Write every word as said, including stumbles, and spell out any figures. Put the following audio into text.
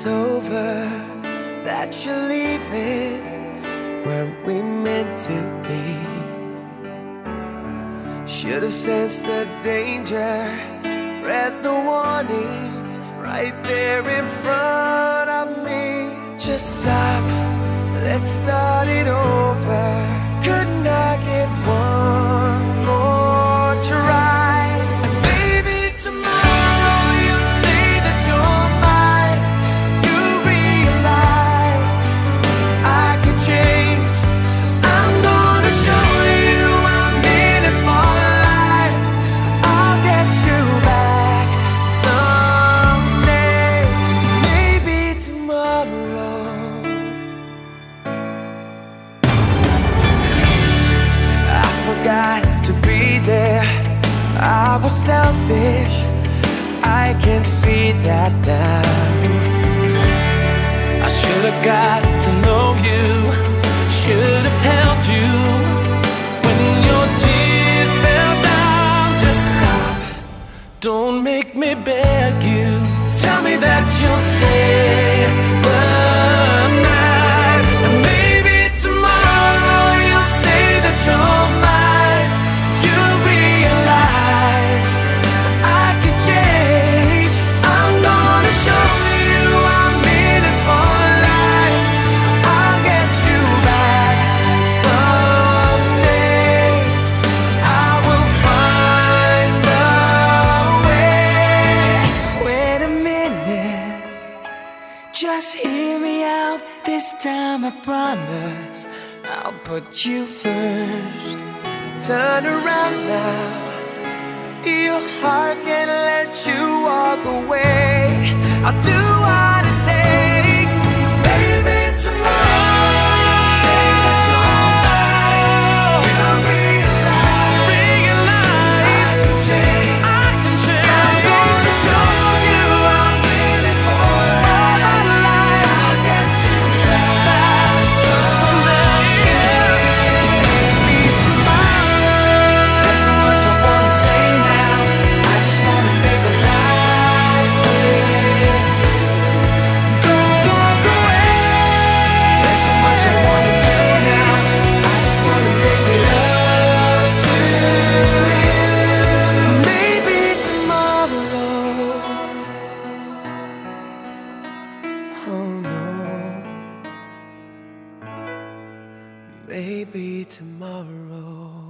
it's over, that you're leaving where we meant to be. Should've sensed the danger, read the warnings right there in front of me. Just stop, let's start it over. Couldn't I get one more try? Maybe tomorrow you'll say that you're mine. You realize I could change. I'm gonna show you I'm in it for life. I'll get you back someday. Maybe tomorrow. I forgot to be there, I was selfish, I can see that now. I should've got to know you, should've held you when your tears fell down. Just stop, don't make me beg you. Tell me that you'll stay the night. And maybe tomorrow you'll say that you're mine. You realize I could change. I'm gonna show you I'm in it for life. I'll get you back someday. I will find a way. Wait a minute, just hear me out. This time I promise I'll put you first. Turn around now, your heart can't let you walk away. I'll do what it takes. Baby, tomorrow say that you're mine. You'll realize, Realize I can change. I can change. I'm gonna show you I'm in it for life. I'll get you back someday. Maybe tomorrow. There's so much I wanna say now. I just wanna make a life with. Don't walk away. There's so much I wanna do now. I just wanna make love to you. Maybe tomorrow. Oh no. Maybe tomorrow.